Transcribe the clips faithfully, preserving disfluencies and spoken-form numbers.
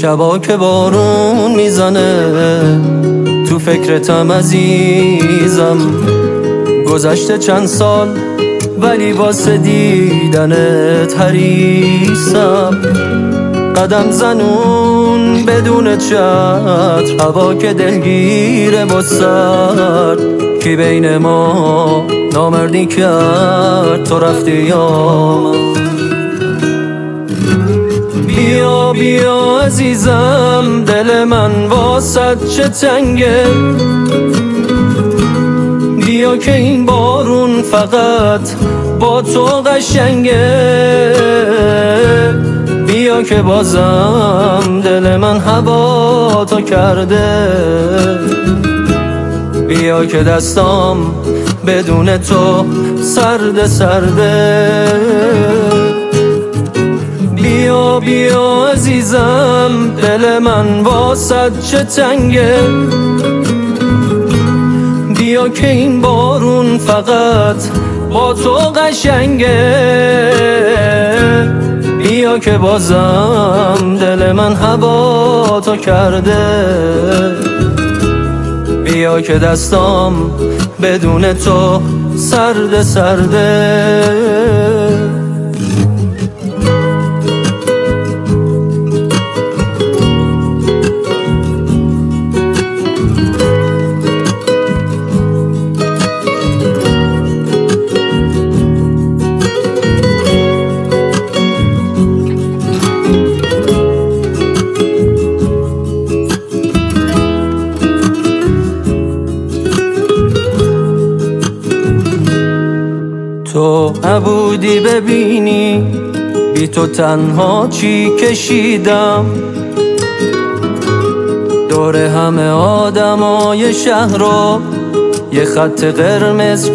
شبا که بارون میزنه تو فکرتم عزیزم. گذشته چند سال ولی واسه دیدنت حریصم. قدم زنون بدون چتر، هوا که دلگیره با سر. کی بین ما نامردی کرد، تو رفتی یا من؟ بیا بیا عزیزم، دل من واسد چه تنگه. بیا که این بارون فقط با تو قشنگه. بیا که بازم دل من هوا تو کرده. بیا که دستام بدون تو سرد سرده. بیا بیا عزیزم، دل من واسد چه تنگه. بیا که این بارون فقط با تو قشنگه. بیا که بازم دل من هوا تو کرده. بیا که دستام بدون تو سرد سرده. تو نبودی ببینی بی تو تنها چی کشیدم. دور همه آدمای شهر رو یه خط قرمز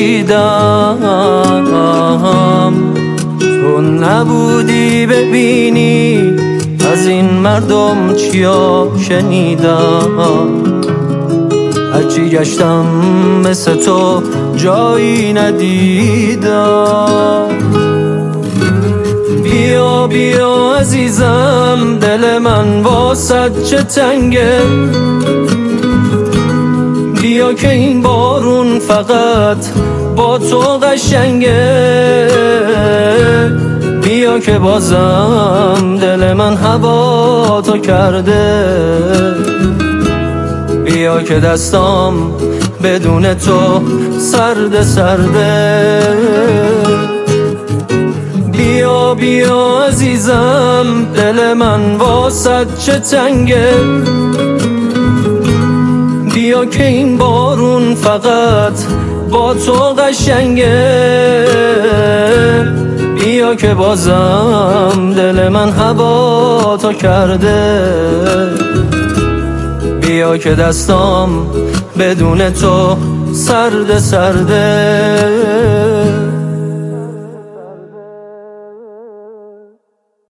کشیدم. تو نبودی ببینی از این مردم چیا شنیدم. هرچی گشتم مثل تو جایی ندیدم. بیا بیا عزیزم، دل من واسد چه تنگه. بیا که این بارون فقط با تو قشنگه. بیا که بازم دل من هوا تو کرده. بیا که دستام بدون تو سرد سرده. بیا بیا عزیزم، دل من واسد چه تنگه. بیا که این بارون فقط با تو قشنگه. بیا که بازم دل من هوا تو کرده. بیا که دستام بدون تو سرد سرده.